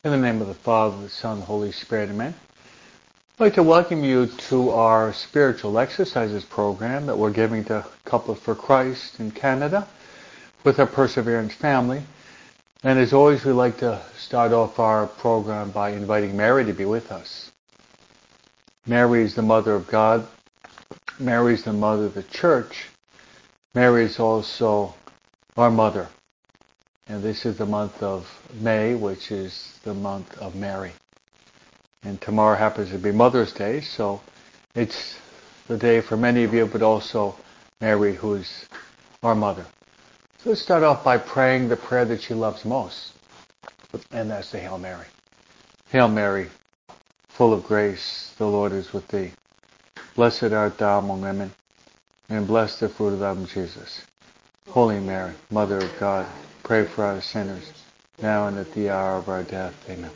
In the name of the Father, the Son, and the Holy Spirit, amen. I'd like to welcome you to our spiritual exercises program that we're giving to Couples for Christ in Canada with our Perseverance family. And as always, we like to start off our program by inviting Mary to be with us. Mary is the Mother of God. Mary is the Mother of the Church. Mary is also our Mother. And this is the month of May, which is the month of Mary. And tomorrow happens to be Mother's Day, so it's the day for many of you, but also Mary, who is our Mother. So let's start off by praying the prayer that she loves most, and that's the Hail Mary. Hail Mary, full of grace, the Lord is with thee. Blessed art thou among women, and blessed the fruit of thy womb, Jesus. Holy Mary, Mother of God, pray for us sinners, now and at the hour of our death. Amen.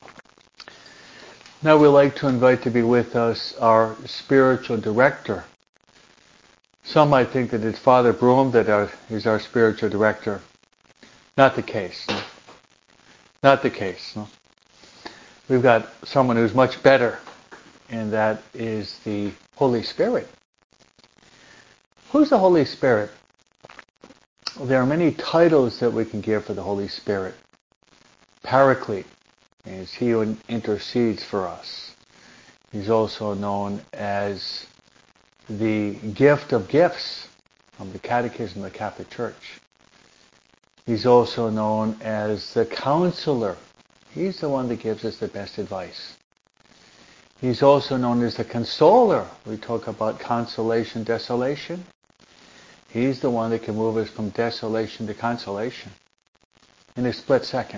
Now we'd like to invite to be with us our spiritual director. Some might think that it's Father Broom that is our spiritual director. Not the case. No. Not the case. No. We've got someone who's much better, and that is the Holy Spirit. Who's the Holy Spirit? There are many titles that we can give for the Holy Spirit. Paraclete is he who intercedes for us. He's also known as the gift of gifts from the Catechism of the Catholic Church. He's also known as the Counselor. He's the one that gives us the best advice. He's also known as the Consoler. We talk about consolation, desolation. He's the one that can move us from desolation to consolation in a split second.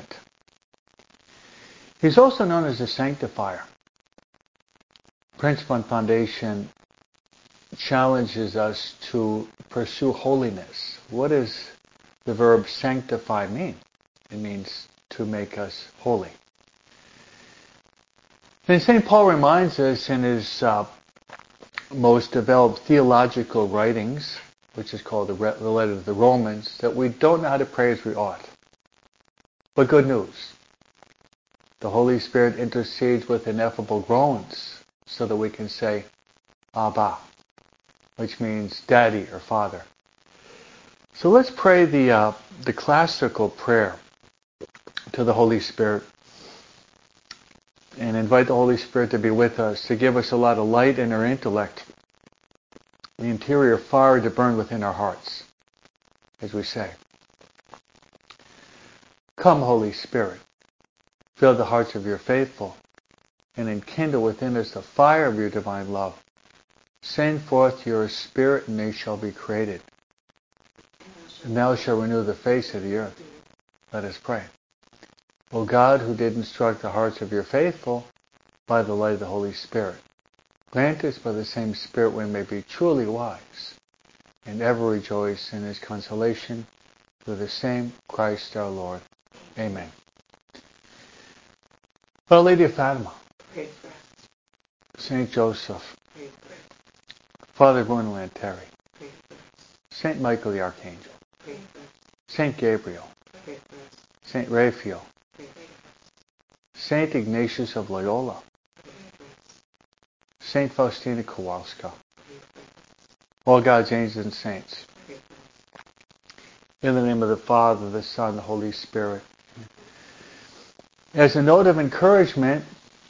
He's also known as the Sanctifier. Principle and Foundation challenges us to pursue holiness. What does the verb sanctify mean? It means to make us holy. And St. Paul reminds us in his most developed theological writings, which is called the letter to the Romans, that we don't know how to pray as we ought. But good news. The Holy Spirit intercedes with ineffable groans so that we can say, Abba, which means Daddy or Father. So let's pray the classical prayer to the Holy Spirit and invite the Holy Spirit to be with us, to give us a lot of light in our intellect, the interior fire to burn within our hearts, as we say. Come, Holy Spirit, fill the hearts of your faithful, and enkindle within us the fire of your divine love. Send forth your Spirit, and they shall be created. And thou shalt renew the face of the earth. Let us pray. O God, who did instruct the hearts of your faithful by the light of the Holy Spirit, grant us by the same Spirit we may be truly wise and ever rejoice in his consolation through the same Christ our Lord. Amen. Our Lady of Fatima, pray for us. Saint Joseph, pray for us. Father Bruno Lanteri, pray for us. Saint Michael the Archangel, pray for us. Saint Gabriel, pray for us. Saint Raphael, pray for us. Saint Ignatius of Loyola, Saint Faustina Kowalska, all God's angels and saints. In the name of the Father, the Son, and the Holy Spirit. As a note of encouragement,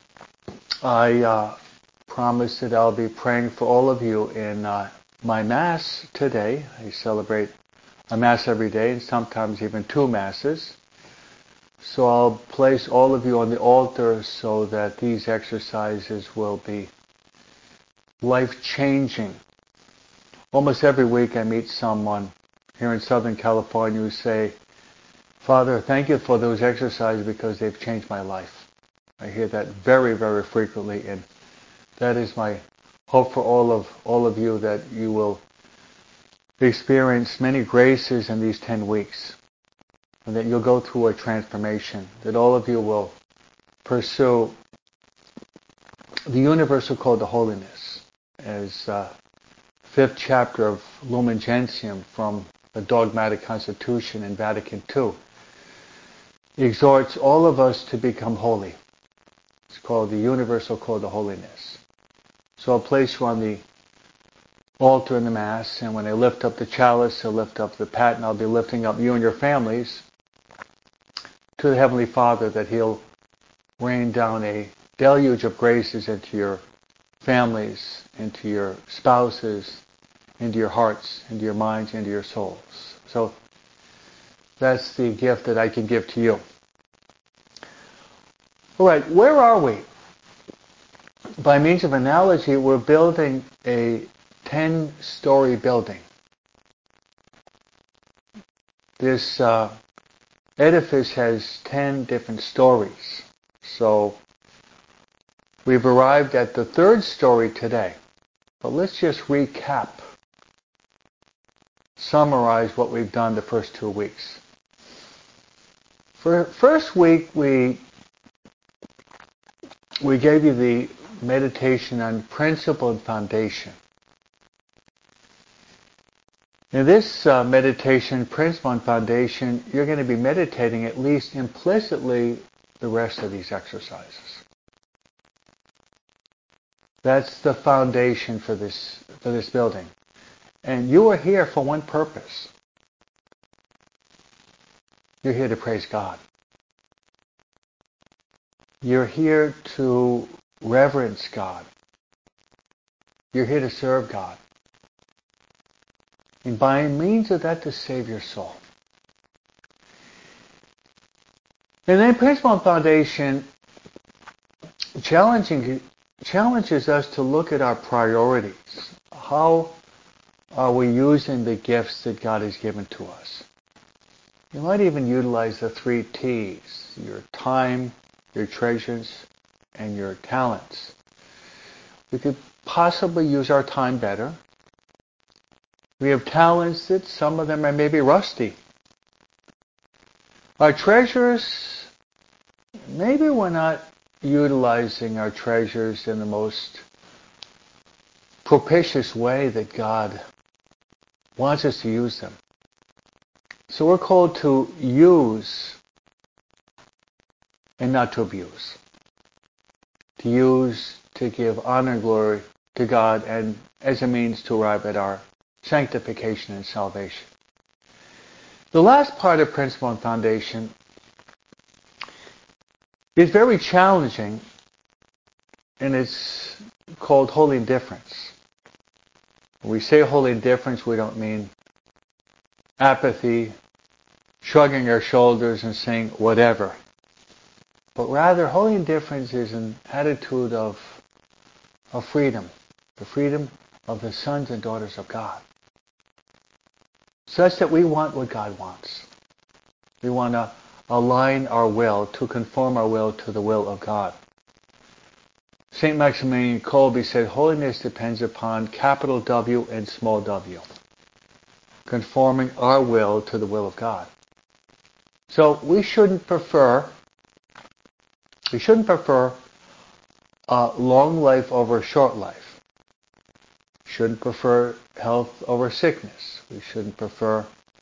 I promise that I'll be praying for all of you in my Mass today. I celebrate a Mass every day, and sometimes even two Masses. So I'll place all of you on the altar so that these exercises will be life-changing. Almost every week I meet someone here in Southern California who say, Father, thank you for those exercises because they've changed my life. I hear that very, very frequently, and that is my hope for all of you, that you will experience many graces in these 10 weeks, and that you'll go through a transformation, that all of you will pursue the universal code to holiness, as fifth chapter of Lumen Gentium from the Dogmatic Constitution in Vatican II exhorts all of us to become holy. It's called the Universal Code of Holiness. So I'll place you on the altar in the Mass, and when I lift up the chalice, I'll lift up the paten, I'll be lifting up you and your families to the Heavenly Father, that He'll rain down a deluge of graces into your families, into your spouses, into your hearts, into your minds, into your souls. So that's the gift that I can give to you. All right, where are we? By means of analogy, we're building a 10-story building. This edifice has 10 different stories. So we've arrived at the 3rd story today. But let's just recap, summarize what we've done the first 2 weeks. For first week, we gave you the meditation on principle and foundation. In this meditation, principle and foundation, you're going to be meditating at least implicitly the rest of these exercises. That's the foundation for this building. And you are here for one purpose. You're here to praise God. You're here to reverence God. You're here to serve God. And by means of that, to save your soul. And then principle and foundation challenges us to look at our priorities. How are we using the gifts that God has given to us? You might even utilize the 3 T's: your time, your treasures, and your talents. We could possibly use our time better. We have talents that some of them are maybe rusty. Our treasures, maybe we're not utilizing our treasures in the most propitious way that God wants us to use them. So we're called to use and not to abuse. To use, to give honor and glory to God, and as a means to arrive at our sanctification and salvation. The last part of principle and foundation is very challenging, and it's called holy indifference. When we say holy indifference, we don't mean apathy, shrugging our shoulders and saying whatever. But rather, holy indifference is an attitude of freedom, the freedom of the sons and daughters of God. Such that we want what God wants. We want to align our will, to conform our will to the will of God. St. Maximilian Kolbe said, holiness depends upon capital W and small w. Conforming our will to the will of God. So we shouldn't prefer long life over short life. We shouldn't prefer health over sickness. We shouldn't prefer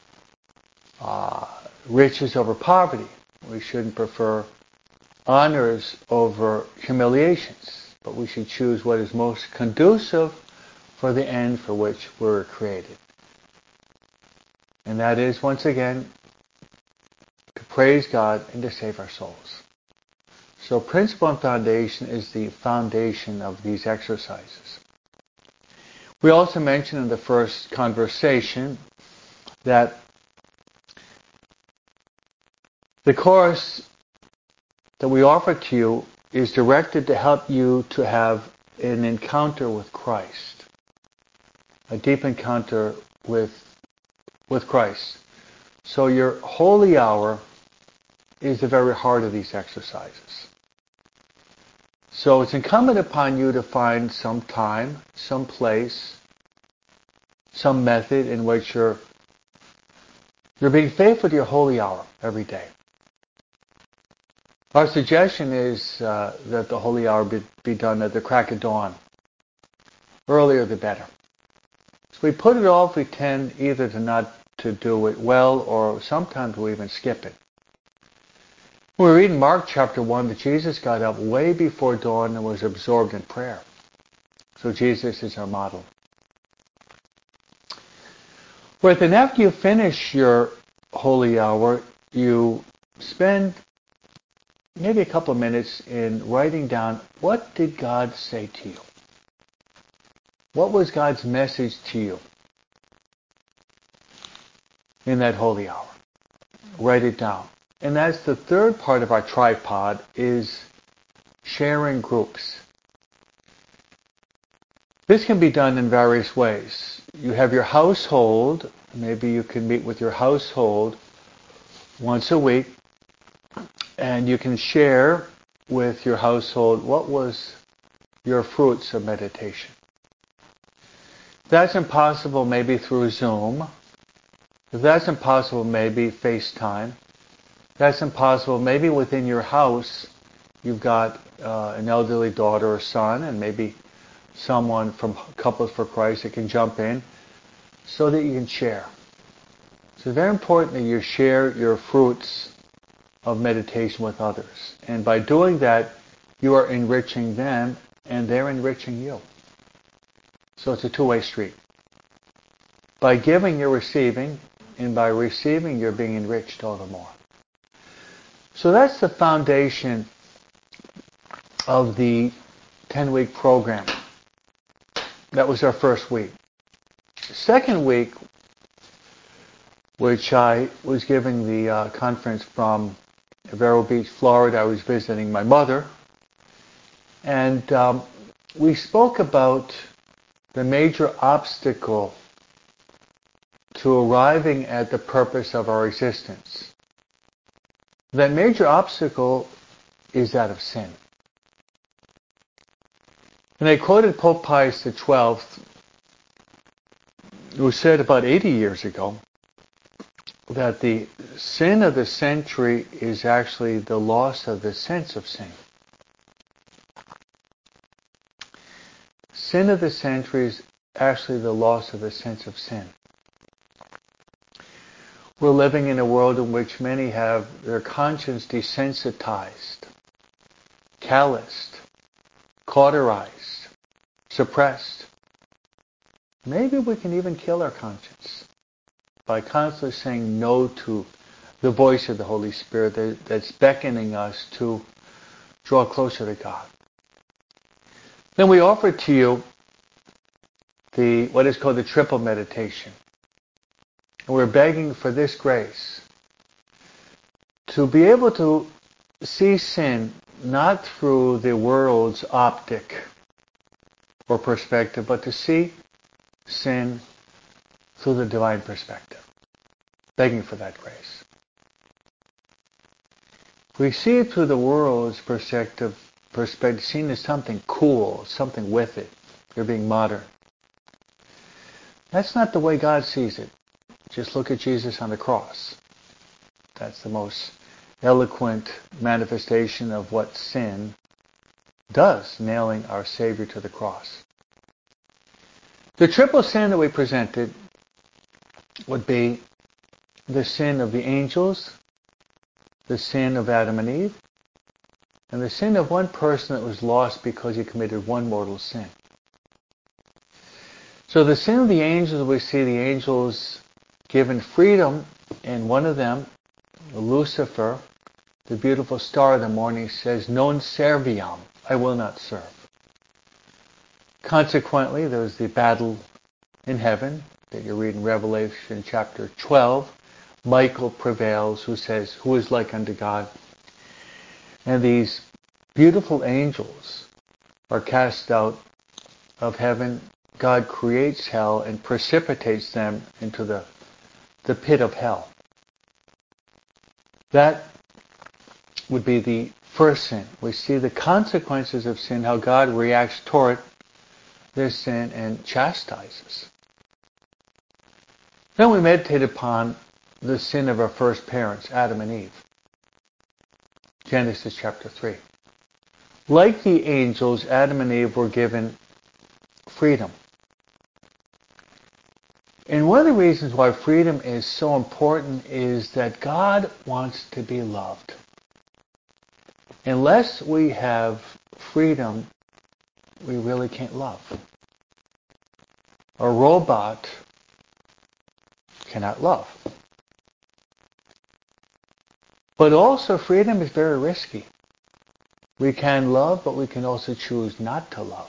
riches over poverty. We shouldn't prefer honors over humiliations. But we should choose what is most conducive for the end for which we were created. And that is, once again, to praise God and to save our souls. So principle and foundation is the foundation of these exercises. We also mentioned in the first conversation that the course that we offer to you is directed to help you to have an encounter with Christ, a deep encounter with Christ. So your holy hour is the very heart of these exercises. So it's incumbent upon you to find some time, some place, some method in which you're being faithful to your holy hour every day. Our suggestion is that the holy hour be done at the crack of dawn. Earlier the better. So we put it off, we tend either to not to do it well, or sometimes we even skip it. We read in Mark chapter 1 that Jesus got up way before dawn and was absorbed in prayer. So Jesus is our model. But then after you finish your holy hour, you spend maybe a couple of minutes in writing down, what did God say to you? What was God's message to you in that holy hour? Write it down. And that's the third part of our tripod, is sharing groups. This can be done in various ways. You have your household. Maybe you can meet with your household once a week, and you can share with your household what was your fruits of meditation. If that's impossible, maybe through Zoom. If that's impossible, maybe FaceTime. If that's impossible, maybe within your house you've got an elderly daughter or son, and maybe someone from Couples for Christ that can jump in so that you can share. So it's very important that you share your fruits of meditation with others. And by doing that, you are enriching them and they're enriching you. So it's a two-way street. By giving, you're receiving, and by receiving, you're being enriched all the more. So that's the foundation of the 10-week program. That was our first week. Second week, which I was giving the conference from Vero Beach, Florida. I was visiting my mother. And we spoke about the major obstacle to arriving at the purpose of our existence. That major obstacle is that of sin. And I quoted Pope Pius XII, who said about 80 years ago that the sin of the century is actually the loss of the sense of sin. Sin of the century is actually the loss of the sense of sin. We're living in a world in which many have their conscience desensitized, calloused, cauterized, suppressed. Maybe we can even kill our conscience by constantly saying no to the voice of the Holy Spirit that's beckoning us to draw closer to God. Then we offer to you what is called the triple meditation. And we're begging for this grace to be able to see sin not through the world's optic or perspective, but to see sin through the divine perspective. Begging for that grace. We see it through the world's perspective, seen as something cool, something with it. You're being modern. That's not the way God sees it. Just look at Jesus on the cross. That's the most eloquent manifestation of what sin does, nailing our Savior to the cross. The triple sin that we presented would be the sin of the angels, the sin of Adam and Eve, and the sin of one person that was lost because he committed one mortal sin. So the sin of the angels, we see the angels given freedom, and one of them, Lucifer, the beautiful star of the morning, says, "Non serviam," I will not serve. Consequently, there was the battle in heaven that you read in Revelation chapter 12. Michael prevails, who says, "Who is like unto God?" And these beautiful angels are cast out of heaven. God creates hell and precipitates them into the pit of hell. That would be the first sin. We see the consequences of sin, how God reacts toward this sin and chastises. Then we meditate upon the sin of our first parents, Adam and Eve. Genesis chapter 3. Like the angels, Adam and Eve were given freedom. And one of the reasons why freedom is so important is that God wants to be loved. Unless we have freedom, we really can't love. A robot cannot love. But also freedom is very risky. We can love, but we can also choose not to love.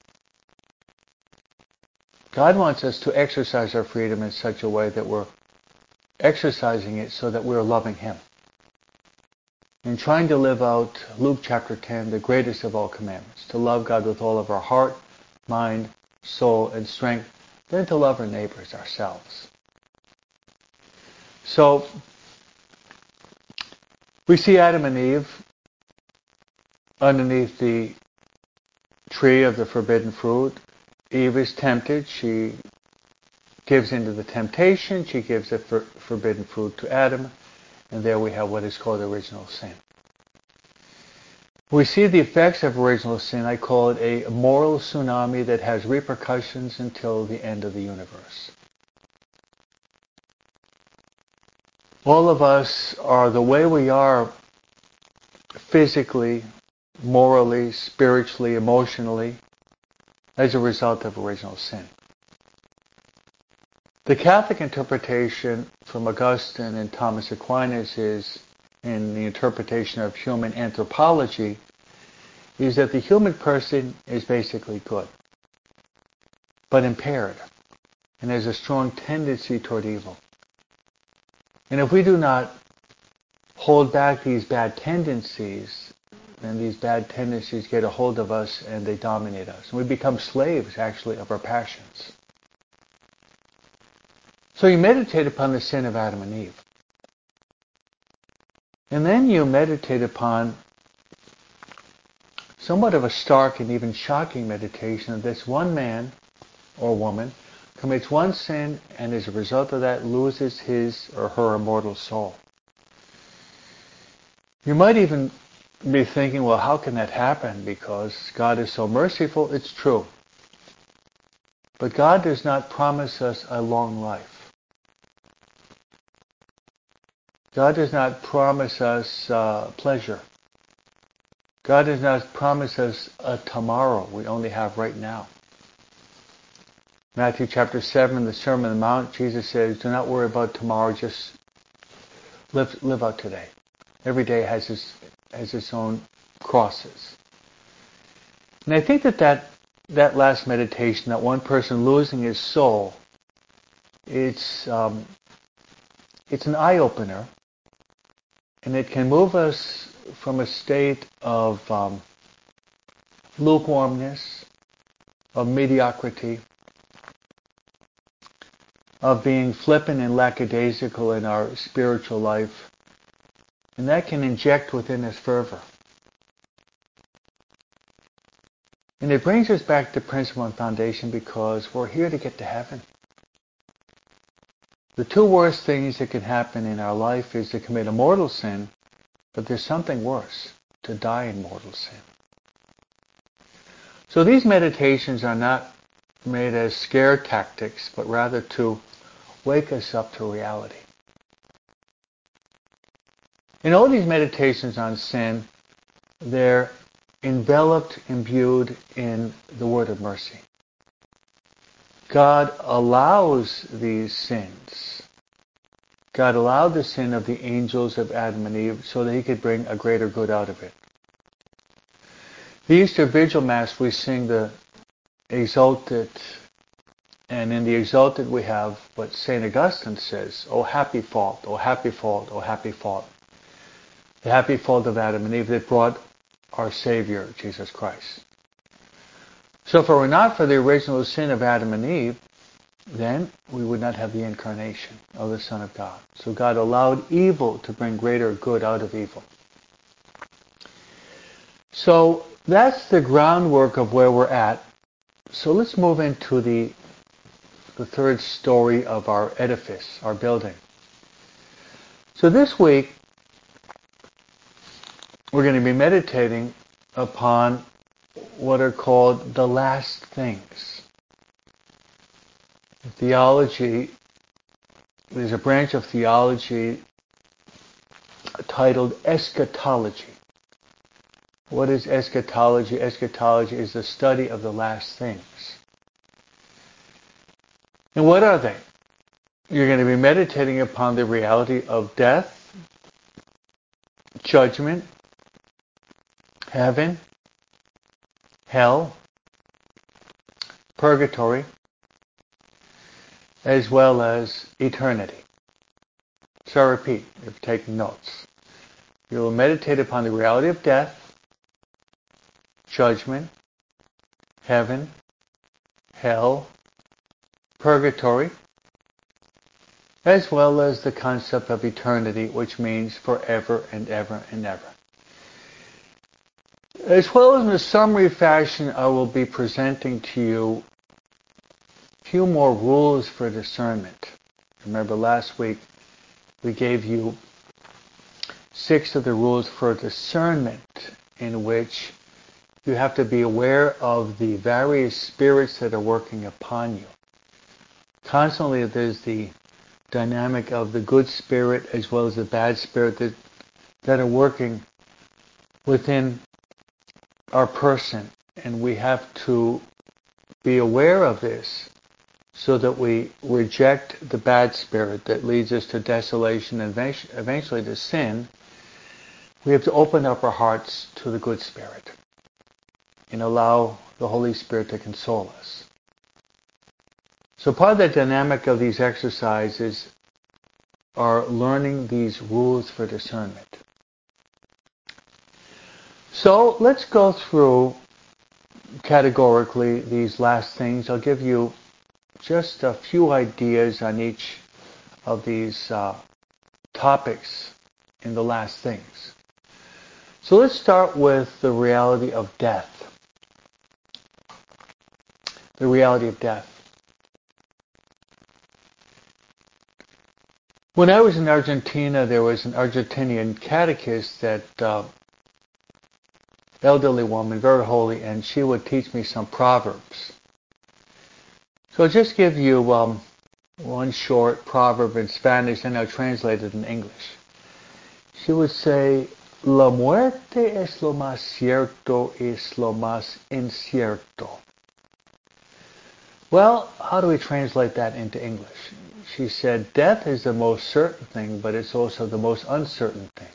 God wants us to exercise our freedom in such a way that we're exercising it so that we're loving Him. And trying to live out Luke chapter 10, the greatest of all commandments, to love God with all of our heart, mind, soul, and strength, then to love our neighbors, ourselves. So, we see Adam and Eve underneath the tree of the forbidden fruit. Eve is tempted. She gives into the temptation. She gives the forbidden fruit to Adam. And there we have what is called original sin. We see the effects of original sin. I call it a moral tsunami that has repercussions until the end of the universe. All of us are the way we are physically, morally, spiritually, emotionally, as a result of original sin. The Catholic interpretation from Augustine and Thomas Aquinas is, in the interpretation of human anthropology, is that the human person is basically good, but impaired, and has a strong tendency toward evil. And if we do not hold back these bad tendencies, then these bad tendencies get a hold of us and they dominate us. And we become slaves, actually, of our passions. So you meditate upon the sin of Adam and Eve. And then you meditate upon somewhat of a stark and even shocking meditation of this one man or woman commits one sin and as a result of that loses his or her immortal soul. You might even be thinking, well, how can that happen? Because God is so merciful. It's true. But God does not promise us a long life. God does not promise us pleasure. God does not promise us a tomorrow we only have right now. Matthew chapter 7, in the Sermon on the Mount, Jesus says, do not worry about tomorrow, just live out today. Every day has its own crosses. And I think that last meditation, that one person losing his soul, it's an eye-opener, and it can move us from a state of lukewarmness, of mediocrity, of being flippant and lackadaisical in our spiritual life. And that can inject within us fervor. And it brings us back to principle and foundation because we're here to get to heaven. The two worst things that can happen in our life is to commit a mortal sin, but there's something worse, to die in mortal sin. So these meditations are not made as scare tactics, but rather to wake us up to reality. In all these meditations on sin, they're enveloped, imbued in the word of mercy. God allows these sins. God allowed the sin of the angels of Adam and Eve so that He could bring a greater good out of it. The Easter Vigil Mass, we sing the Exultet, and in the Exultet we have what St. Augustine says, O happy fault, O happy fault, O happy fault. The happy fault of Adam and Eve that brought our Savior, Jesus Christ. So if it were not for the original sin of Adam and Eve, then we would not have the incarnation of the Son of God. So God allowed evil to bring greater good out of evil. So that's the groundwork of where we're at. So let's move into the third story of our edifice, our building. So this week, we're going to be meditating upon what are called the last things. Theology, there's a branch of theology titled eschatology. What is eschatology? Eschatology is the study of the last things. And what are they? You're going to be meditating upon the reality of death, judgment, heaven, hell, purgatory, as well as eternity. So I repeat, if you're taking notes. You will meditate upon the reality of death, judgment, heaven, hell, purgatory, as well as the concept of eternity, which means forever and ever and ever. As well as in a summary fashion, I will be presenting to you a few more rules for discernment. Remember last week we gave you 6 of the rules for discernment, in which you have to be aware of the various spirits that are working upon you. Constantly there's the dynamic of the good spirit as well as the bad spirit that are working within our person, and we have to be aware of this so that we reject the bad spirit that leads us to desolation and eventually to sin. We have to open up our hearts to the good spirit and allow the Holy Spirit to console us. So part of the dynamic of these exercises are learning these rules for discernment. So let's go through categorically these last things. I'll give you just a few ideas on each of these topics in the last things. So let's start with the reality of death. The reality of death. When I was in Argentina, there was an Argentinian catechist, that elderly woman, very holy, and she would teach me some proverbs. So I'll just give you one short proverb in Spanish, and I'll translate it in English. She would say, "La muerte es lo más cierto, es lo más incierto." Well, how do we translate that into English? She said, death is the most certain thing, but it's also the most uncertain thing.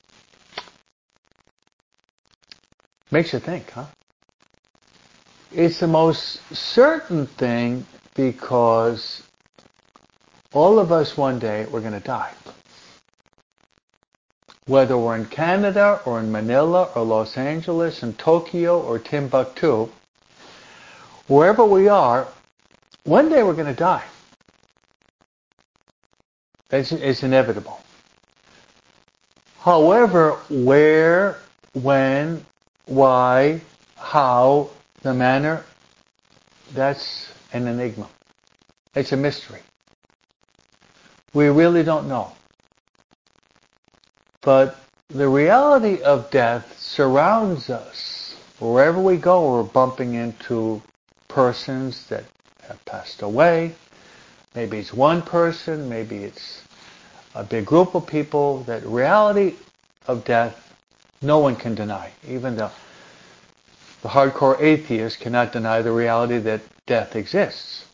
Makes you think, huh? It's the most certain thing because all of us one day we're going to die. Whether we're in Canada or in Manila or Los Angeles and Tokyo or Timbuktu, wherever we are, one day we're going to die. It's inevitable. However, where, when, why, how, the manner, that's an enigma. It's a mystery. We really don't know. But the reality of death surrounds us. Wherever we go, we're bumping into persons that have passed away. Maybe it's one person, maybe it's a big group of people. That reality of death, no one can deny. Even the hardcore atheist cannot deny the reality that death exists.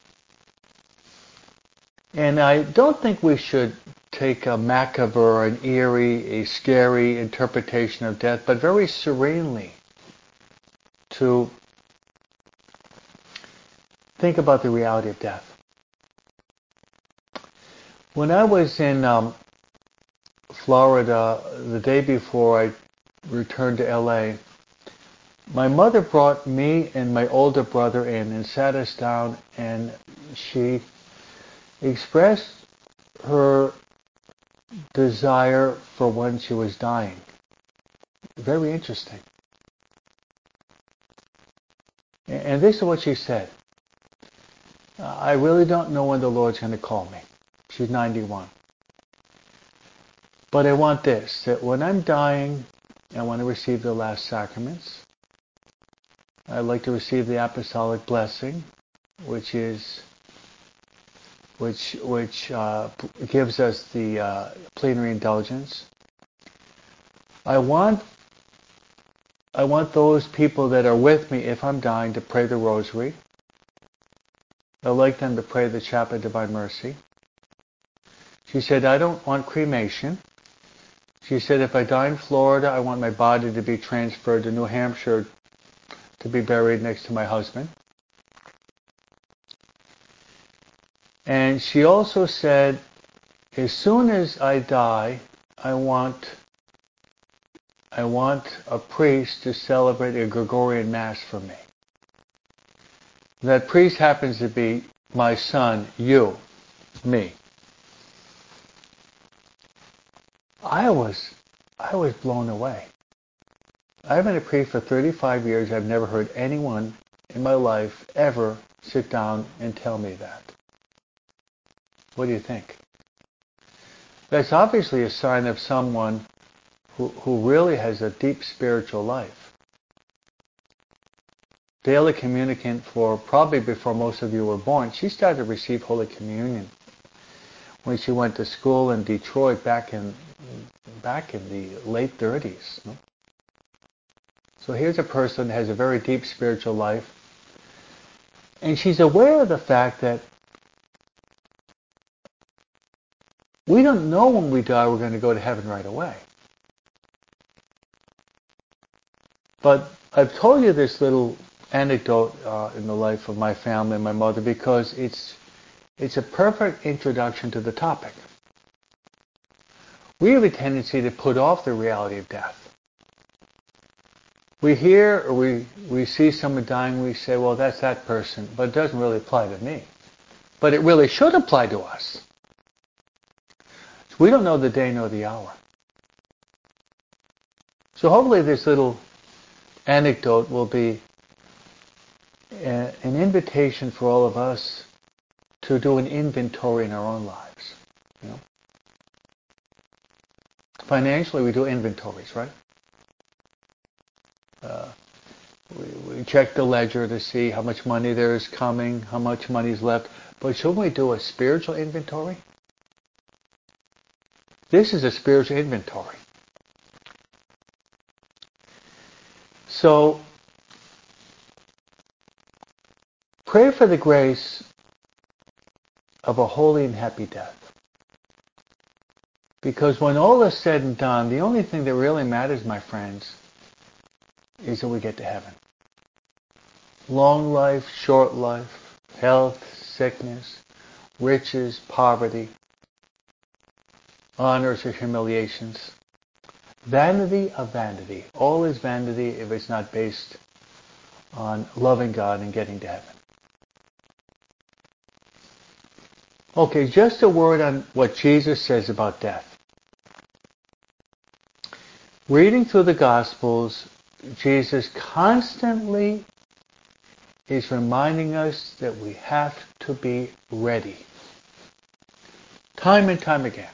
And I don't think we should take a macabre, an eerie, a scary interpretation of death, but very serenely to think about the reality of death. When I was in Florida the day before I returned to LA, my mother brought me and my older brother in and sat us down, and she expressed her desire for when she was dying. Very interesting. And this is what she said. I really don't know when the Lord's going to call me. She's 91. But I want this, that when I'm dying, I want to receive the last sacraments. I'd like to receive the apostolic blessing, which gives us the plenary indulgence. I want I want those people that are with me, if I'm dying, to pray the rosary. I'd like them to pray the Chaplet of Divine Mercy. She said, I don't want cremation. She said, if I die in Florida, I want my body to be transferred to New Hampshire to be buried next to my husband. And she also said, as soon as I die, I want a priest to celebrate a Gregorian Mass for me. That priest happens to be my son, you, me. I was blown away. I've been a priest for 35 years. I've never heard anyone in my life ever sit down and tell me that. What do you think? That's obviously a sign of someone who really has a deep spiritual life. Daily communicant for probably before most of you were born. She started to receive Holy Communion when she went to school in Detroit back in the late 30s. No? So here's a person that has a very deep spiritual life, and she's aware of the fact that we don't know when we die we're going to go to heaven right away. But I've told you this little anecdote in the life of my family and my mother because it's a perfect introduction to the topic. We have a tendency to put off the reality of death. We hear or we see someone dying, we say, well, that's that person, but it doesn't really apply to me. But it really should apply to us. We don't know the day nor the hour. So hopefully this little anecdote will be an invitation for all of us to do an inventory in our own lives. You know? Financially, we do inventories, right? We check the ledger to see how much money there is coming, how much money is left. But shouldn't we do a spiritual inventory? This is a spiritual inventory. So, pray for the grace of a holy and happy death. Because when all is said and done, the only thing that really matters, my friends, is that we get to heaven. Long life, short life, health, sickness, riches, poverty, honors or humiliations. Vanity of vanity. All is vanity if it's not based on loving God and getting to heaven. Okay, just a word on what Jesus says about death. Reading through the Gospels, Jesus constantly is reminding us that we have to be ready. Time and time again.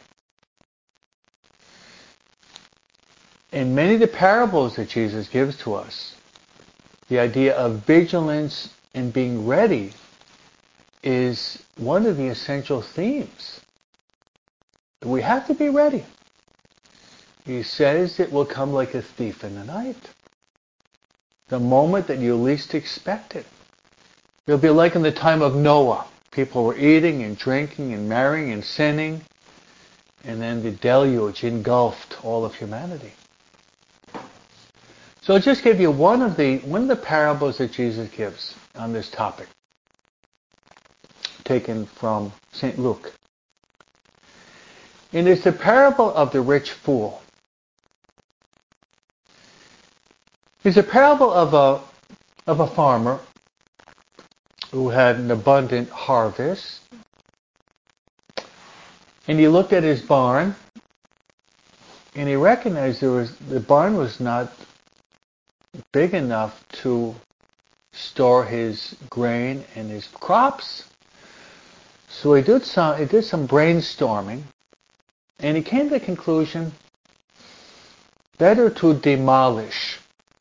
In many of the parables that Jesus gives to us, the idea of vigilance and being ready is one of the essential themes. We have to be ready. He says it will come like a thief in the night. The moment that you least expect it. It'll be like in the time of Noah. People were eating and drinking and marrying and sinning. And then the deluge engulfed all of humanity. So I'll just give you one of the parables that Jesus gives on this topic, taken from St. Luke. And it's the parable of the rich fool. It's a parable of a farmer who had an abundant harvest. And he looked at his barn, and he recognized the barn was not big enough to store his grain and his crops. So he did some brainstorming, and he came to the conclusion, better to demolish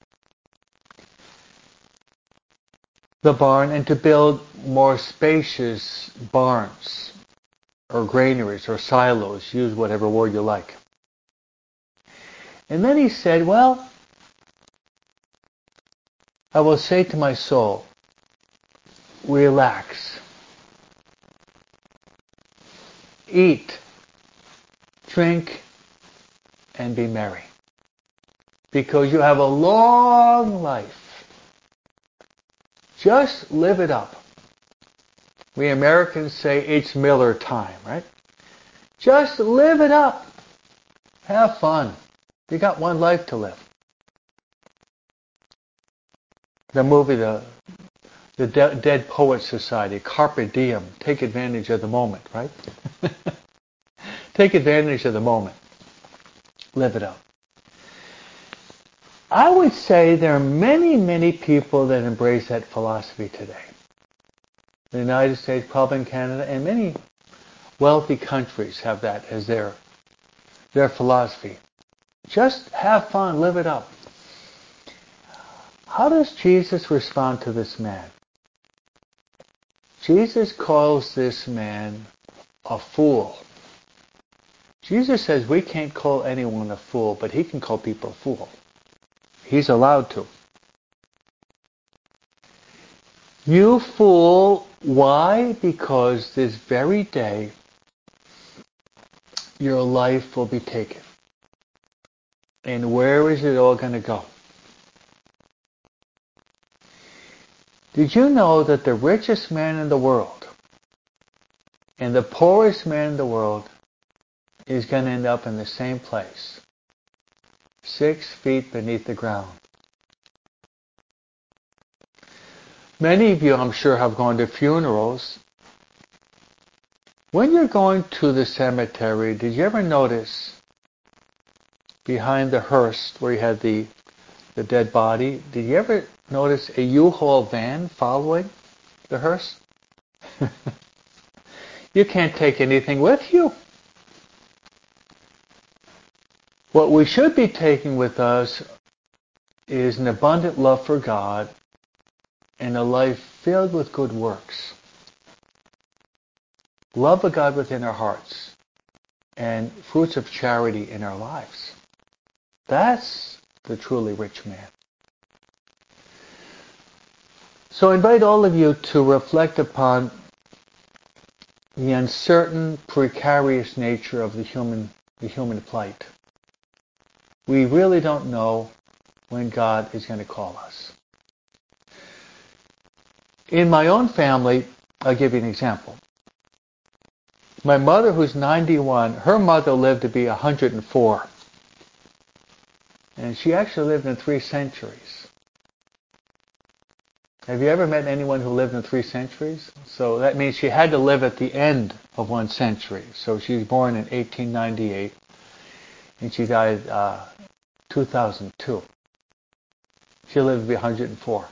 the barn and to build more spacious barns or granaries or silos, use whatever word you like. And then he said, well, I will say to my soul, relax, eat, drink, and be merry. Because you have a long life. Just live it up. We Americans say it's Miller time, right? Just live it up. Have fun. You got one life to live. The movie, the Dead Poets Society, Carpe Diem, take advantage of the moment, right? Take advantage of the moment. Live it up. I would say there are many, many people that embrace that philosophy today. The United States, probably in Canada, and many wealthy countries have that as their philosophy. Just have fun, live it up. How does Jesus respond to this man? Jesus calls this man a fool. Jesus says we can't call anyone a fool, but he can call people a fool. He's allowed to. You fool. Why? Because this very day your life will be taken. And where is it all going to go? Did you know that the richest man in the world and the poorest man in the world is going to end up in the same place, 6 feet beneath the ground? Many of you, I'm sure, have gone to funerals. When you're going to the cemetery, did you ever notice behind the hearse where you had the dead body, did you ever notice a U-Haul van following the hearse? You can't take anything with you. What we should be taking with us is an abundant love for God and a life filled with good works. Love of God within our hearts and fruits of charity in our lives. That's the truly rich man. So I invite all of you to reflect upon the uncertain, precarious nature of the human plight. We really don't know when God is going to call us. In my own family, I'll give you an example. My mother, who's 91, her mother lived to be 104. And she actually lived in 3 centuries. Have you ever met anyone who lived in 3 centuries? So that means she had to live at the end of 1 century. So she was born in 1898 and she died 2002. She lived to be 104.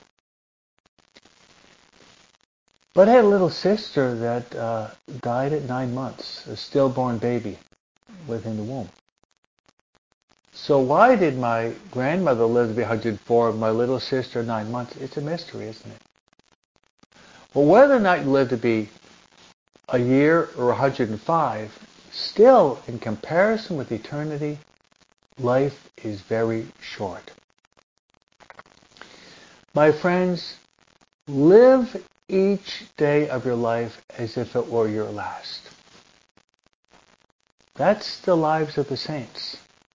But I had a little sister that died at 9 months, a stillborn baby within the womb. So why did my grandmother live to be 104 and my little sister 9 months? It's a mystery, isn't it? Well, whether or not you live to be a year or 105, still, in comparison with eternity, life is very short. My friends, live each day of your life as if it were your last. That's the lives of the saints.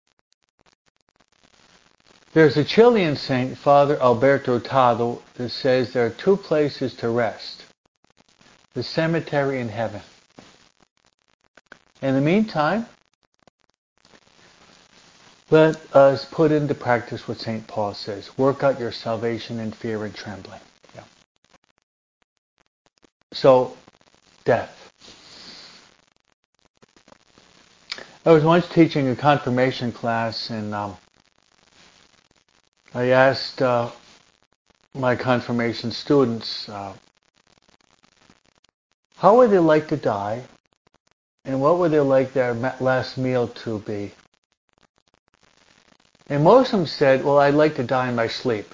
There's a Chilean saint, Father Alberto Hurtado, that says there are 2 places to rest: the cemetery and heaven. In the meantime, let us put into practice what St. Paul says. Work out your salvation in fear and trembling. Yeah. So, death. I was once teaching a confirmation class, and I asked my confirmation students, how would they like to die, and what would they like their last meal to be? And most of them said, well, I'd like to die in my sleep.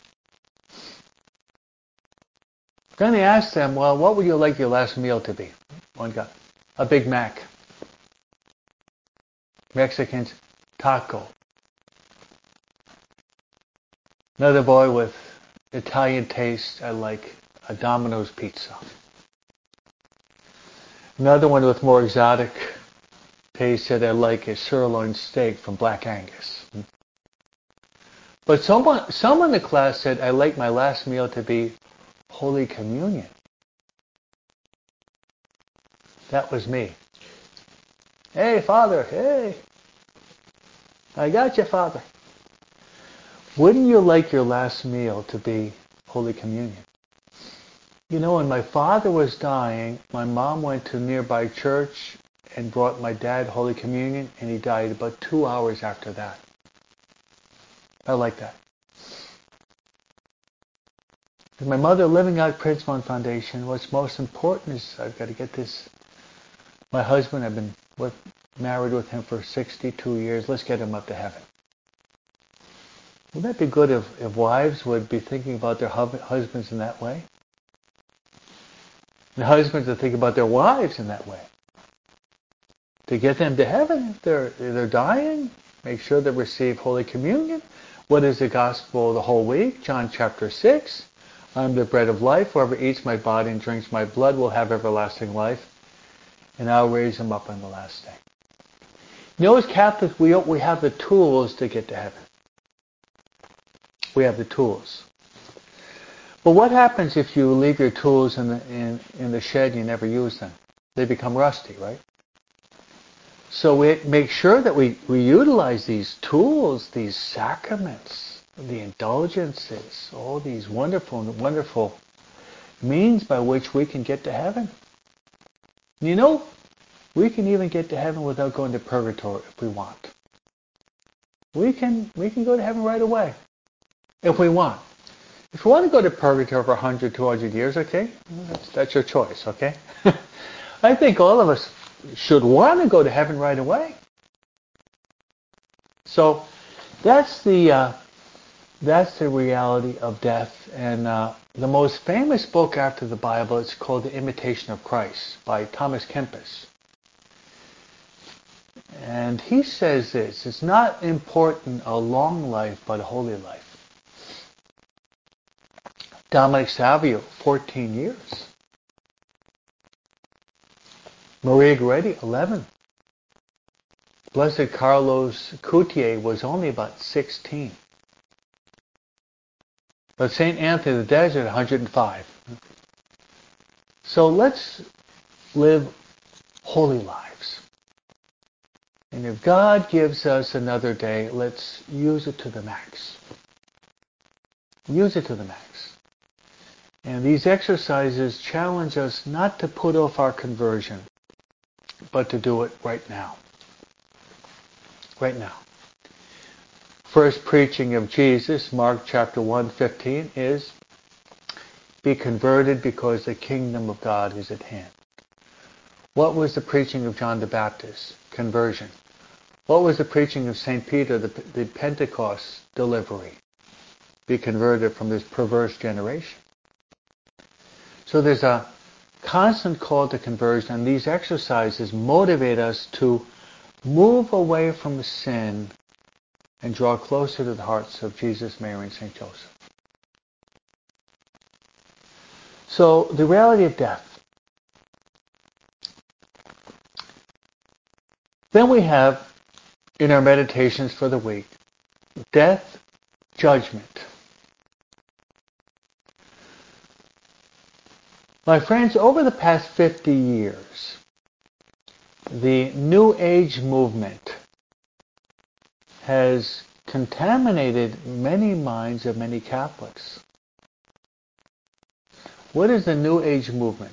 Then they asked them, well, what would you like your last meal to be? One guy, a Big Mac. Mexicans, taco. Another boy with Italian taste, I like a Domino's pizza. Another one with more exotic taste that I like is sirloin steak from Black Angus. But someone in the class said, I like my last meal to be Holy Communion. That was me. Hey, Father, hey. I got you, Father. Wouldn't you like your last meal to be Holy Communion? You know, when my father was dying, my mom went to a nearby church and brought my dad Holy Communion, and he died about 2 hours after that. I like that. With my mother living out Prince Mon Foundation, what's most important is I've got to get this. My husband, I've been married with him for 62 years. Let's get him up to heaven. Wouldn't that be good if wives would be thinking about their husbands in that way? And husbands would think about their wives in that way. To get them to heaven, if they're dying, make sure they receive Holy Communion. What is the gospel the whole week? John chapter 6. I'm the bread of life. Whoever eats my body and drinks my blood will have everlasting life, and I'll raise him up on the last day. You know, as Catholics, we have the tools to get to heaven. We have the tools. But what happens if you leave your tools in the shed and you never use them? They become rusty, right? So we make sure that we utilize these tools, these sacraments, the indulgences, all these wonderful, wonderful means by which we can get to heaven. You know, we can even get to heaven without going to purgatory if we want. We can go to heaven right away if we want. If you want to go to purgatory for 100, 200 years, okay, that's your choice, okay? I think all of us should want to go to heaven right away. So that's the reality of death. And the most famous book after the Bible is called The Imitation of Christ by Thomas Kempis. And he says this: it's not important a long life, but a holy life. Dominic Savio, 14 years. Maria Goretti, 11. Blessed Carlos Coutier was only about 16. But St. Anthony of the Desert, 105. So let's live holy lives. And if God gives us another day, let's use it to the max. Use it to the max. And these exercises challenge us not to put off our conversion, but to do it right now. Right now. First preaching of Jesus, Mark chapter 1:15, is be converted because the kingdom of God is at hand. What was the preaching of John the Baptist? Conversion. What was the preaching of St. Peter, the Pentecost delivery? Be converted from this perverse generation. So there's a constant call to conversion, and these exercises motivate us to move away from sin and draw closer to the hearts of Jesus, Mary, and St. Joseph. So the reality of death. Then we have, in our meditations for the week, death, judgment. My friends, over the past 50 years, the New Age movement has contaminated many minds of many Catholics. What is the New Age movement?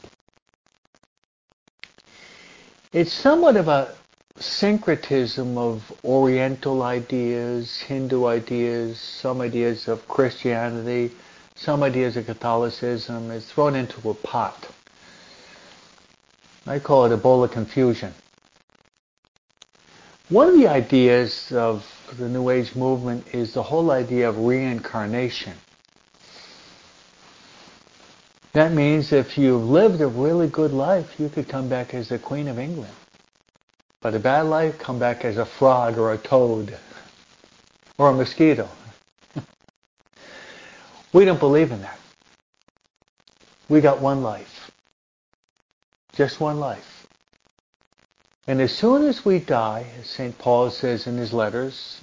It's somewhat of a syncretism of Oriental ideas, Hindu ideas, some ideas of Christianity, some ideas of Catholicism. It's thrown into a pot. I call it Ebola confusion. One of the ideas of the New Age movement is the whole idea of reincarnation. That means if you've lived a really good life, you could come back as the Queen of England. But a bad life, come back as a frog or a toad or a mosquito. We don't believe in that. We got one life. Just one life. And as soon as we die, as St. Paul says in his letters,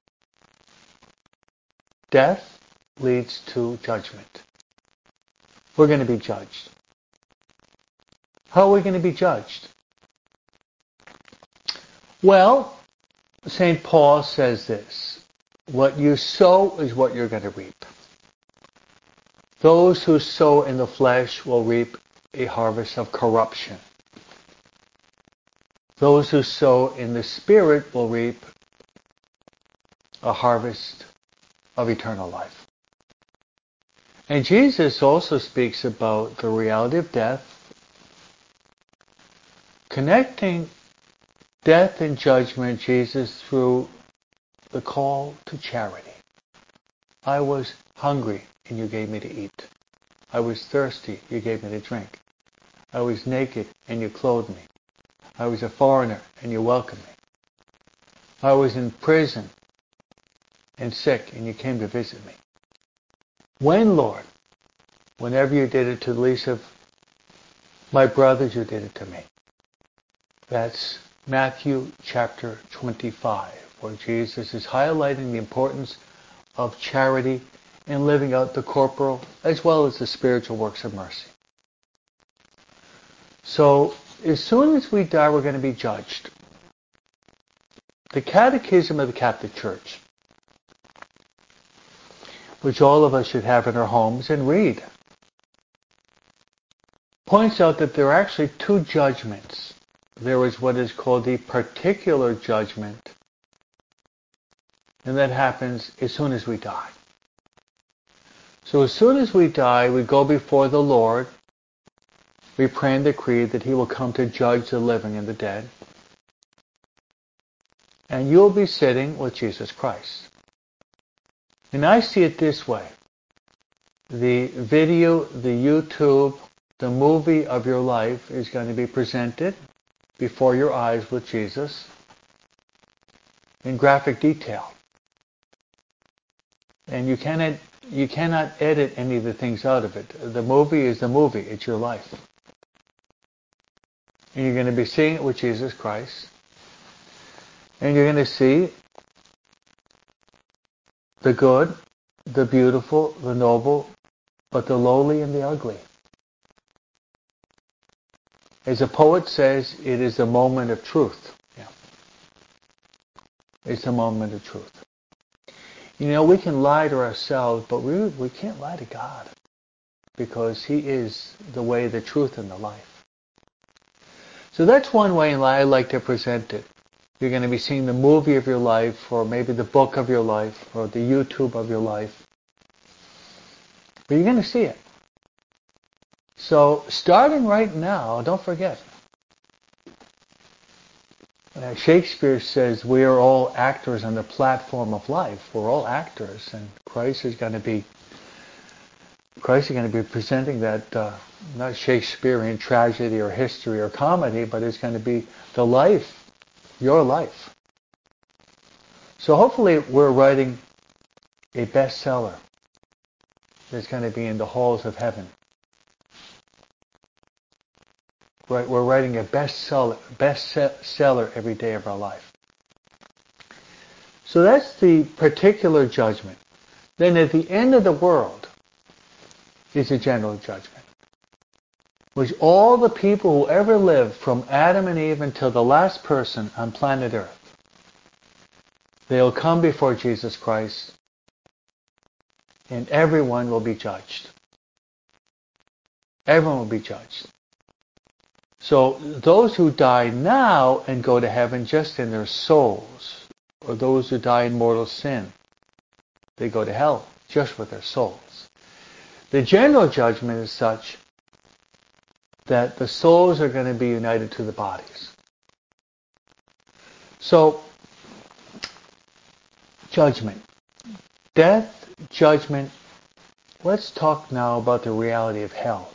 death leads to judgment. We're going to be judged. How are we going to be judged? Well, St. Paul says this: what you sow is what you're going to reap. Those who sow in the flesh will reap a harvest of corruption. Those who sow in the Spirit will reap a harvest of eternal life. And Jesus also speaks about the reality of death, connecting death and judgment, Jesus, through the call to charity. I was hungry and you gave me to eat. I was thirsty, you gave me to drink. I was naked and you clothed me. I was a foreigner and you welcomed me. I was in prison and sick and you came to visit me. When, Lord? Whenever you did it to the least of my brothers, you did it to me. That's Matthew chapter 25, where Jesus is highlighting the importance of charity in living out the corporal as well as the spiritual works of mercy. So, as soon as we die, we're going to be judged. The Catechism of the Catholic Church, which all of us should have in our homes and read, points out that there are actually two judgments. There is what is called the particular judgment, and that happens as soon as we die. So as soon as we die, we go before the Lord. We pray and decree that He will come to judge the living and the dead. And you'll be sitting with Jesus Christ. And I see it this way. The video, the YouTube, the movie of your life is going to be presented before your eyes with Jesus in graphic detail. And you cannot edit any of the things out of it. The movie is the movie. It's your life. And you're going to be seeing it with Jesus Christ. And you're going to see the good, the beautiful, the noble, but the lowly and the ugly. As a poet says, it is a moment of truth. Yeah. It's a moment of truth. You know, we can lie to ourselves, but we can't lie to God, because He is the way, the truth, and the life. So that's one way I like to present it. You're going to be seeing the movie of your life, or maybe the book of your life, or the YouTube of your life. But you're going to see it. So starting right now, don't forget. Shakespeare says we are all actors on the platform of life. We're all actors, and Christ is going to be presenting that, not Shakespearean tragedy or history or comedy, but it's going to be the life, your life. So hopefully we're writing a bestseller that's going to be in the halls of heaven. Right, we're writing a bestseller every day of our life. So that's the particular judgment. Then at the end of the world is a general judgment, which all the people who ever lived, from Adam and Eve until the last person on planet Earth, they'll come before Jesus Christ, and everyone will be judged. Everyone will be judged. So those who die now and go to heaven just in their souls, or those who die in mortal sin, they go to hell just with their souls. The general judgment is such that the souls are going to be united to the bodies. So, judgment. Death, judgment. Let's talk now about the reality of hell.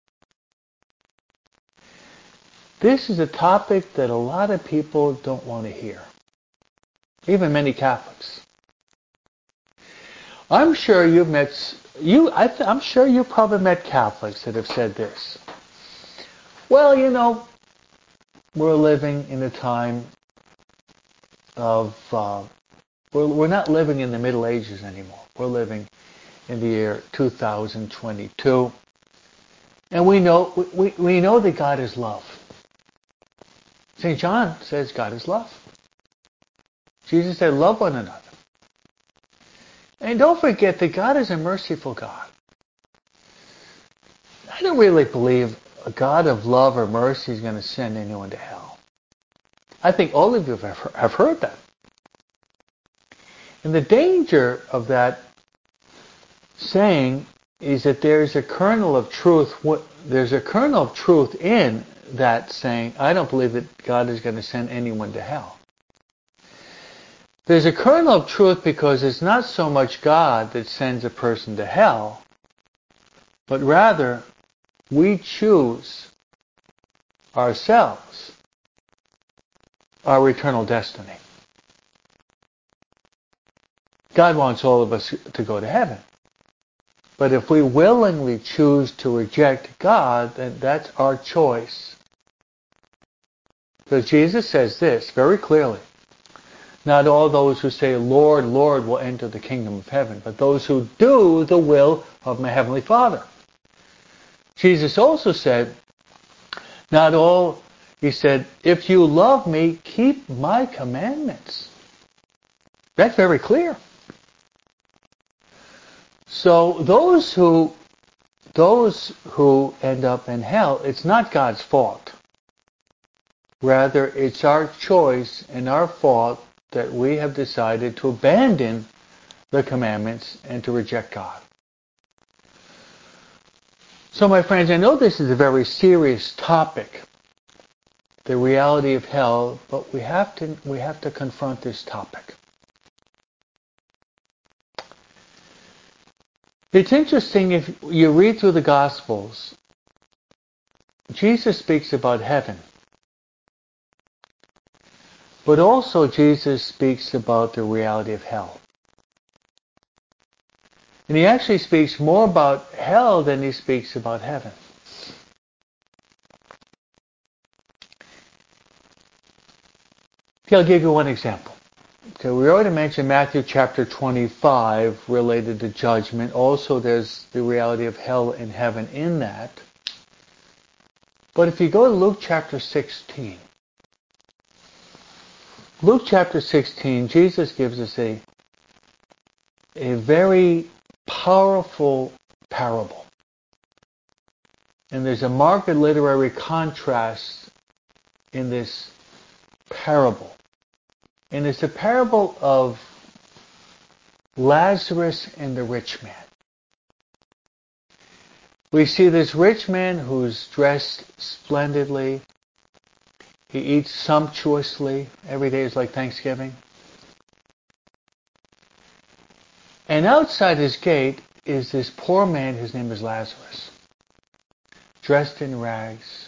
This is a topic that a lot of people don't want to hear. Even many Catholics. I'm sure you've met I'm sure you've probably met Catholics that have said this. Well, we're living in a time of we're not living in the Middle Ages anymore. We're living in the year 2022, and we know that God is love. St. John says God is love. Jesus said, "Love one another." And don't forget that God is a merciful God. I don't really believe a God of love or mercy is going to send anyone to hell. I think all of you have heard that. And the danger of that saying is that there's a kernel of truth. There's a kernel of truth in that saying. I don't believe that God is going to send anyone to hell. There's a kernel of truth because it's not so much God that sends a person to hell, but rather we choose ourselves our eternal destiny. God wants all of us to go to heaven. But if we willingly choose to reject God, then that's our choice. Because Jesus says this very clearly. Not all those who say, "Lord, Lord," will enter the kingdom of heaven, but those who do the will of my heavenly Father. Jesus also said, he said, "If you love me, keep my commandments." That's very clear. So those who end up in hell, it's not God's fault. Rather, it's our choice and our fault that we have decided to abandon the commandments and to reject God. So my friends, I know this is a very serious topic, the reality of hell, but we have to confront this topic. It's interesting if you read through the Gospels, Jesus speaks about heaven. But also Jesus speaks about the reality of hell. And he actually speaks more about hell than he speaks about heaven. Okay, I'll give you one example. Okay, we already mentioned Matthew chapter 25 related to judgment. Also there's the reality of hell and heaven in that. But if you go to Luke chapter 16, Luke chapter 16, Jesus gives us a very powerful parable. And there's a marked literary contrast in this parable. And it's a parable of Lazarus and the rich man. We see this rich man who's dressed splendidly. He eats sumptuously. Every day is like Thanksgiving. And outside his gate is this poor man, his name is Lazarus, dressed in rags.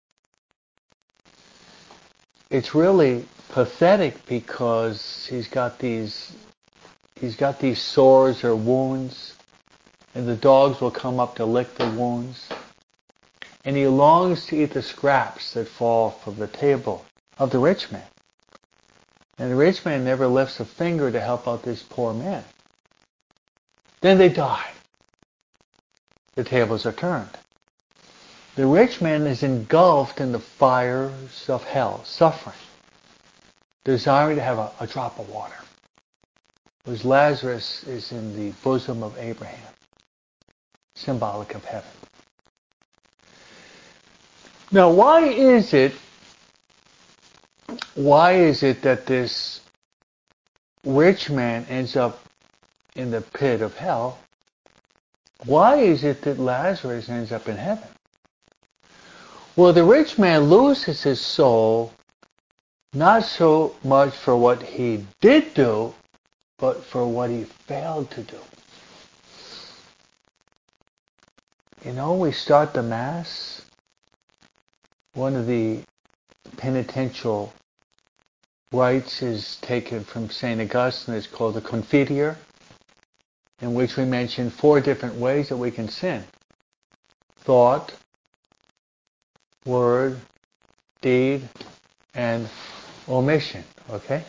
It's really pathetic because he's got these sores or wounds, and the dogs will come up to lick the wounds. And he longs to eat the scraps that fall from the table of the rich man. And the rich man never lifts a finger to help out this poor man. Then they die. The tables are turned. The rich man is engulfed in the fires of hell, suffering, desiring to have a drop of water. Whereas Lazarus is in the bosom of Abraham, symbolic of heaven. Now, why is it that this rich man ends up in the pit of hell? Why is it that Lazarus ends up in heaven? Well, the rich man loses his soul not so much for what he did do, but for what he failed to do. We start the Mass. One of the penitential rites is taken from St. Augustine. It's called the Confiteor. in which we mention 4 different ways that we can sin. Thought, word, deed, and omission. Okay?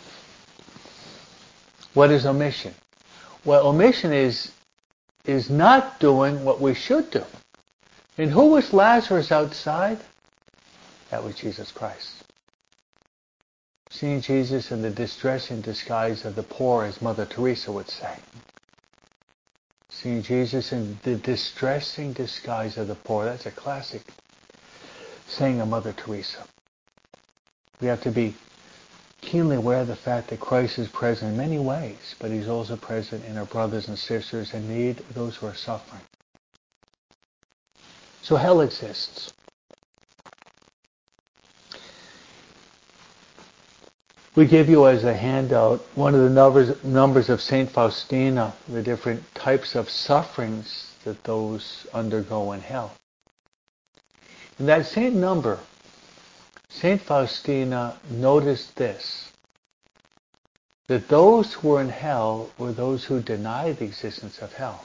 What is omission? Well, omission is not doing what we should do. And who was Lazarus outside? That was Jesus Christ. Seeing Jesus in the distressing disguise of the poor, as Mother Teresa would say. Seeing Jesus in the distressing disguise of the poor. That's a classic saying of Mother Teresa. We have to be keenly aware of the fact that Christ is present in many ways, but He's also present in our brothers and sisters in need, those who are suffering. So hell exists. We give you as a handout one of the numbers of St. Faustina, the different types of sufferings that those undergo in hell. In that same number, St. Faustina noticed this, that those who were in hell were those who denied the existence of hell.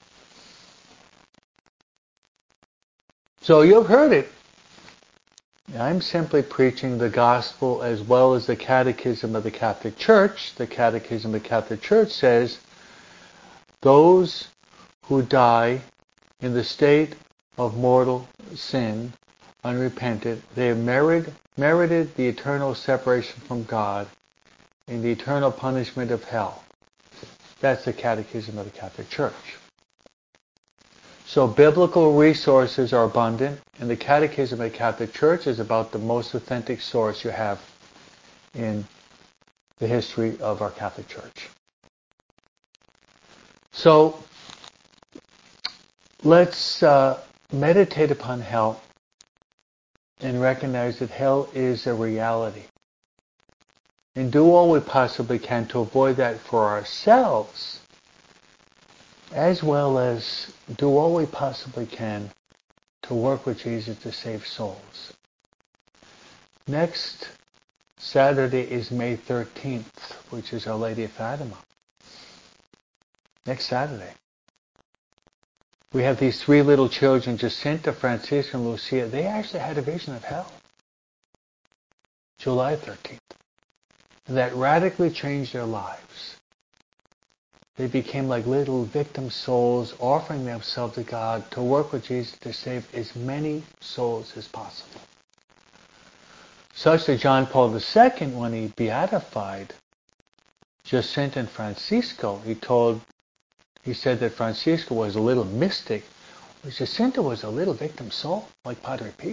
So you've heard it. I'm simply preaching the gospel as well as the Catechism of the Catholic Church. The Catechism of the Catholic Church says, those who die in the state of mortal sin, unrepentant, they have merited the eternal separation from God and the eternal punishment of hell. That's the Catechism of the Catholic Church. So biblical resources are abundant, and the Catechism of the Catholic Church is about the most authentic source you have in the history of our Catholic Church. So let's meditate upon hell and recognize that hell is a reality. And do all we possibly can to avoid that for ourselves, as well as do all we possibly can to work with Jesus to save souls. Next Saturday is May 13th, which is Our Lady of Fatima. Next Saturday. We have these 3 little children, Jacinta, Francisca, and Lucia. They actually had a vision of hell. July 13th. That radically changed their lives. They became like little victim souls, offering themselves to God to work with Jesus to save as many souls as possible. Such that John Paul II, when he beatified Jacinta and Francisco, he said that Francisco was a little mystic, but Jacinta was a little victim soul, like Padre Pio.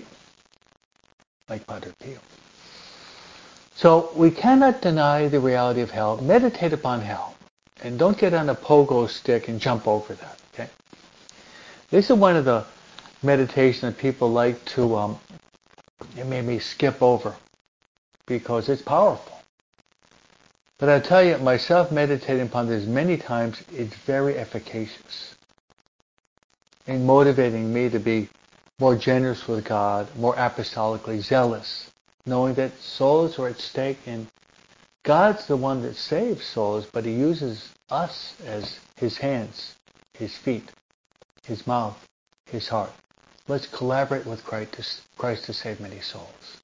So we cannot deny the reality of hell. Meditate upon hell. And don't get on a pogo stick and jump over that, okay? This is one of the meditations that people like to maybe skip over because it's powerful. But I tell you, myself meditating upon this many times, it's very efficacious in motivating me to be more generous with God, more apostolically zealous, knowing that souls are at stake and God's the one that saves souls, but He uses us as His hands, His feet, His mouth, His heart. Let's collaborate with Christ to save many souls.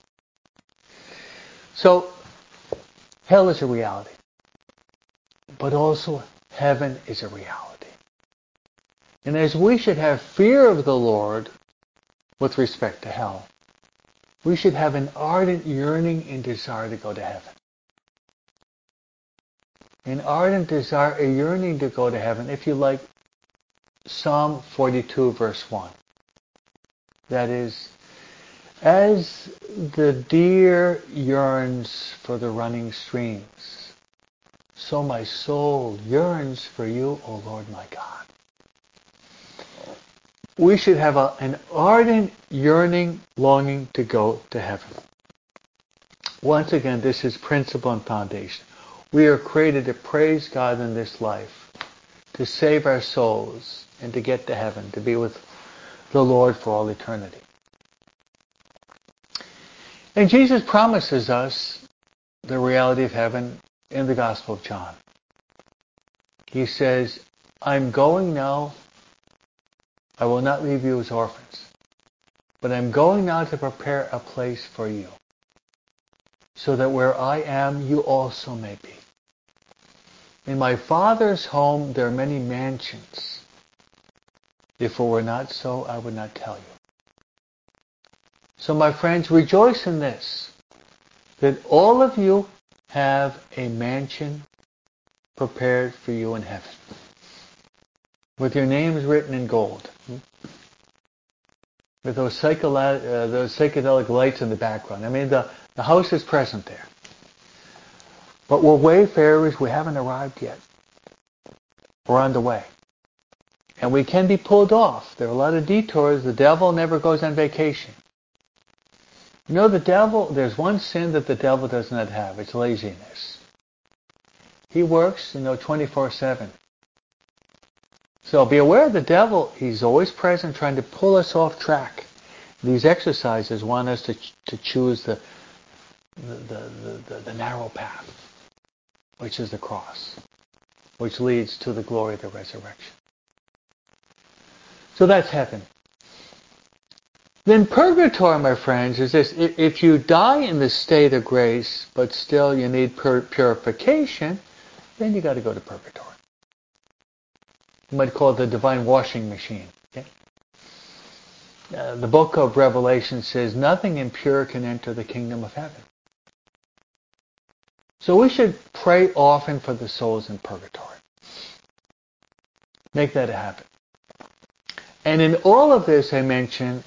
So, hell is a reality. But also, heaven is a reality. And as we should have fear of the Lord with respect to hell, we should have an ardent yearning and desire to go to heaven. An ardent desire, a yearning to go to heaven, if you like, Psalm 42 verse 1. That is, as the deer yearns for the running streams, so my soul yearns for you, O Lord my God. We should have an ardent yearning, longing to go to heaven. Once again, this is principle and foundation. We are created to praise God in this life, to save our souls, and to get to heaven, to be with the Lord for all eternity. And Jesus promises us the reality of heaven in the Gospel of John. He says, I'm going now. I will not leave you as orphans. But I'm going now to prepare a place for you, so that where I am, you also may be. In my Father's home, there are many mansions. If it were not so, I would not tell you. So my friends, rejoice in this, that all of you have a mansion prepared for you in heaven, with your names written in gold, with those psychedelic lights in the background. I mean, the house is present there. But we're wayfarers, we haven't arrived yet. We're on the way. And we can be pulled off. There are a lot of detours. The devil never goes on vacation. You know, the devil, there's one sin that the devil does not have. It's laziness. He works, 24/7. So be aware of the devil. He's always present, trying to pull us off track. These exercises want us to choose the narrow path, which is the cross, which leads to the glory of the resurrection. So that's heaven. Then purgatory, my friends, is this. If you die in the state of grace, but still you need purification, then you got to go to purgatory. You might call it the divine washing machine. Okay? The book of Revelation says nothing impure can enter the kingdom of heaven. So we should pray often for the souls in purgatory. Make that a habit. And in all of this, I mention,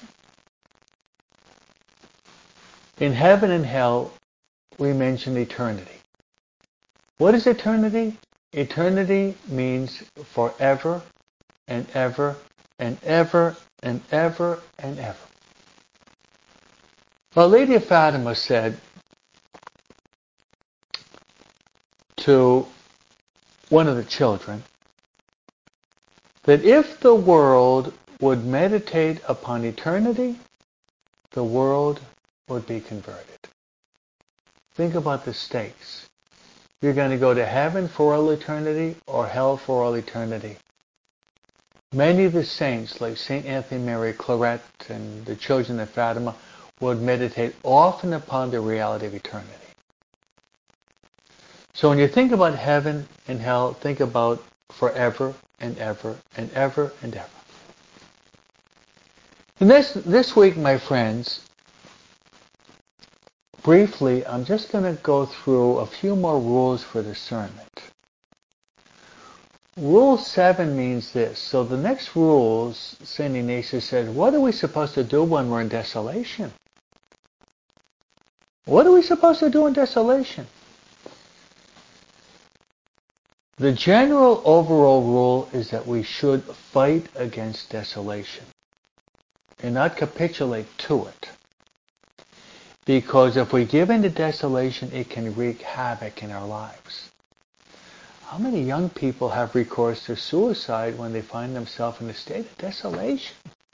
in heaven and hell, we mention eternity. What is eternity? Eternity means forever and ever and ever and ever and ever. Our Lady of Fatima said to one of the children that if the world would meditate upon eternity, the world would be converted. Think about the stakes. You're going to go to heaven for all eternity or hell for all eternity. Many of the saints, like St. Anthony Mary Claret and the children of Fatima, would meditate often upon the reality of eternity. So when you think about heaven and hell, think about forever and ever and ever and ever. And this week, my friends, briefly, I'm just going to go through a few more rules for discernment. Rule 7 means this. So the next rules, St. Ignatius said, what are we supposed to do when we're in desolation? What are we supposed to do in desolation? The general overall rule is that we should fight against desolation and not capitulate to it. Because if we give in to desolation, it can wreak havoc in our lives. How many young people have recourse to suicide when they find themselves in a state of desolation?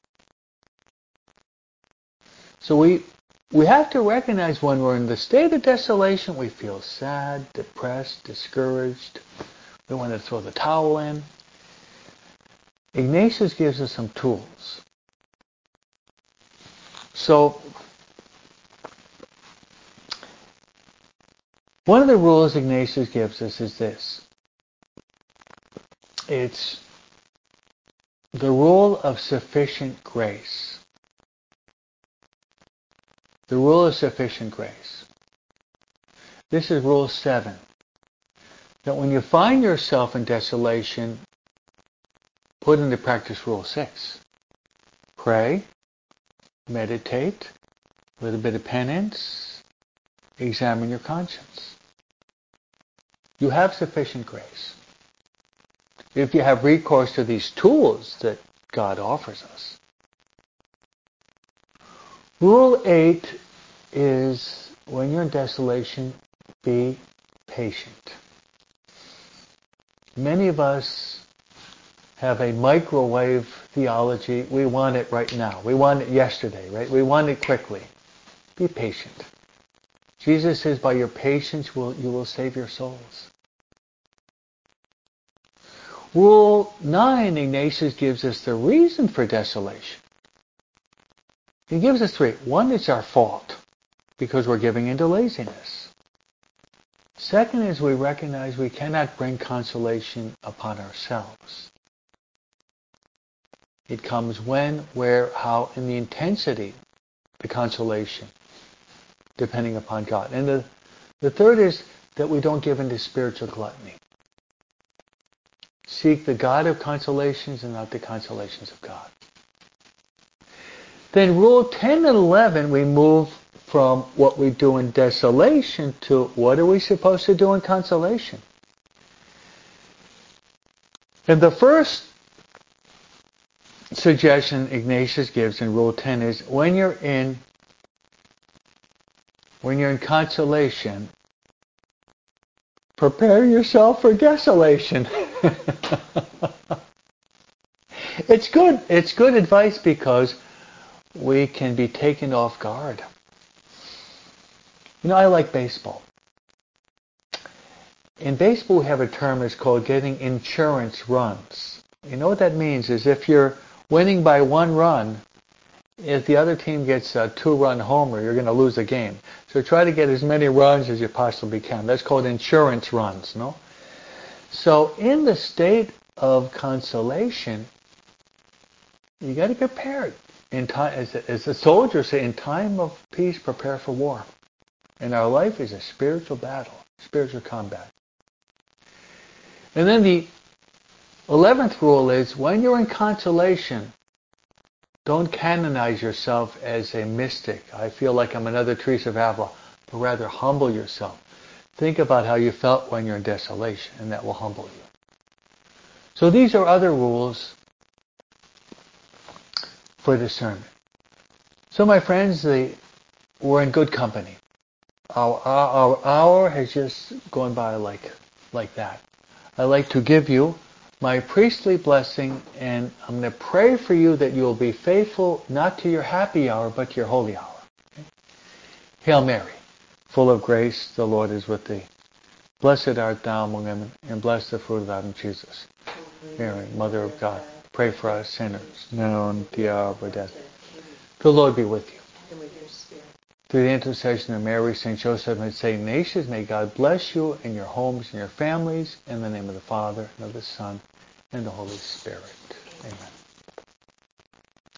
So we have to recognize when we're in the state of desolation, we feel sad, depressed, discouraged. We want to throw the towel in. Ignatius gives us some tools. So, one of the rules Ignatius gives us is this. It's the rule of sufficient grace. The rule of sufficient grace. This is rule 7. That when you find yourself in desolation, put into practice rule 6. Pray, meditate, a little bit of penance, examine your conscience. You have sufficient grace. If you have recourse to these tools that God offers us. Rule 8 is, when you're in desolation, be patient. Many of us have a microwave theology. We want it right now. We want it yesterday, right? We want it quickly. Be patient. Jesus says, by your patience you will save your souls. Rule 9, Ignatius gives us the reason for desolation. He gives us 3. 1, it's our fault, because we're giving into laziness. 2nd is we recognize we cannot bring consolation upon ourselves. It comes when, where, how, and the intensity, the consolation, depending upon God. And the 3rd is that we don't give into spiritual gluttony. Seek the God of consolations and not the consolations of God. Then rule 10 and 11, we move from what we do in desolation to what are we supposed to do in consolation. And the first suggestion Ignatius gives in rule 10 is when you're in consolation, prepare yourself for desolation. It's good. It's good advice because we can be taken off guard. I like baseball. In baseball, we have a term that's called getting insurance runs. You know what that means is if you're winning by 1 run, if the other team gets a 2-run homer, you're going to lose the game. So try to get as many runs as you possibly can. That's called insurance runs, no? So in the state of consolation, you got to be prepared. In time, as the soldiers say, in time of peace, prepare for war. And our life is a spiritual battle, spiritual combat. And then the 11th rule is when you're in consolation, don't canonize yourself as a mystic. I feel like I'm another Teresa of Avila, but rather humble yourself. Think about how you felt when you're in desolation, and that will humble you. So these are other rules for discernment. So my friends, we're in good company. Our hour has just gone by like that. I'd like to give you my priestly blessing, and I'm going to pray for you that you will be faithful not to your happy hour, but to your holy hour. Okay? Hail Mary, full of grace, the Lord is with thee. Blessed art thou among women, and blessed the fruit of thy womb, Jesus. Mary, Mother of God, pray for us sinners, now and at the hour of our death. The Lord be with you. And with your spirit. Through the intercession of Mary, St. Joseph, and St. Ignatius, may God bless you and your homes and your families, in the name of the Father, and of the Son, and the Holy Spirit. Amen.